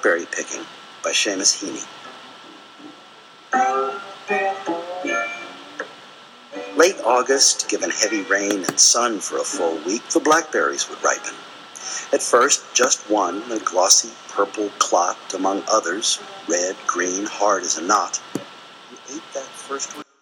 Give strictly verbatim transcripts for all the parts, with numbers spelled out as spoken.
Blackberry Picking by Seamus Heaney. Late August, given heavy rain and sun for a full week, the blackberries would ripen. At first, just one, a glossy purple clot among others, red, green, hard as a knot. You ate that first one?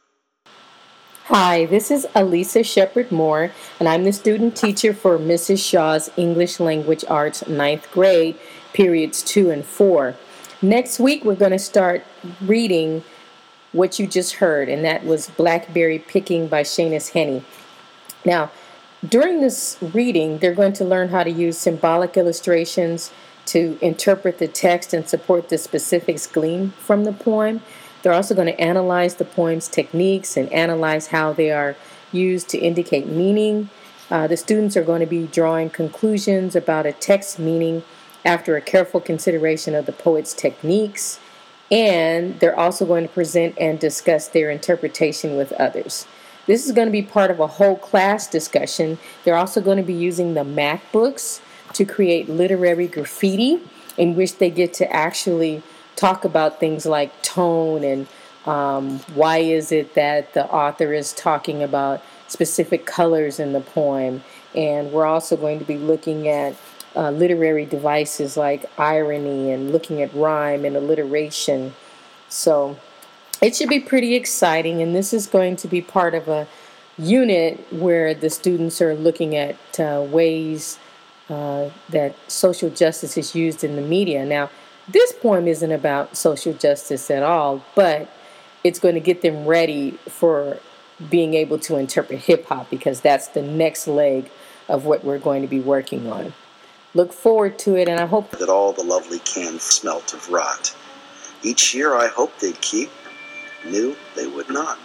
Hi, this is Alisa Shepard Moore, and I'm the student teacher for Missus Shaw's English Language Arts ninth grade, periods two and four. Next week, we're going to start reading what you just heard, and that was Blackberry Picking by Seamus Heaney. Now, during this reading, they're going to learn how to use symbolic illustrations to interpret the text and support the specifics gleaned from the poem. They're also going to analyze the poem's techniques and analyze how they are used to indicate meaning. Uh, the students are going to be drawing conclusions about a text meaning after a careful consideration of the poet's techniques. And they're also going to present and discuss their interpretation with others. This is going to be part of a whole class discussion. They're also going to be using the math books to create literary graffiti, in which they get to actually talk about things like tone and um, why is it that the author is talking about specific colors in the poem. And we're also going to be looking at uh, literary devices like irony and looking at rhyme and alliteration. So it should be pretty exciting, and this is going to be part of a unit where the students are looking at uh, ways uh, that social justice is used in the media. Now, this poem isn't about social justice at all, but it's going to get them ready for being able to interpret hip-hop, because that's the next leg of what we're going to be working on. Look forward to it, and I hope that all the lovely cans smelt of rot. Each year I hoped they'd keep, knew they would not.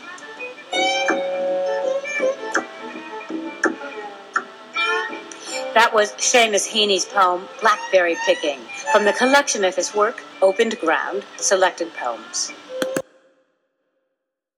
That was Seamus Heaney's poem, Blackberry Picking, from the collection of his work, Opened Ground, Selected Poems.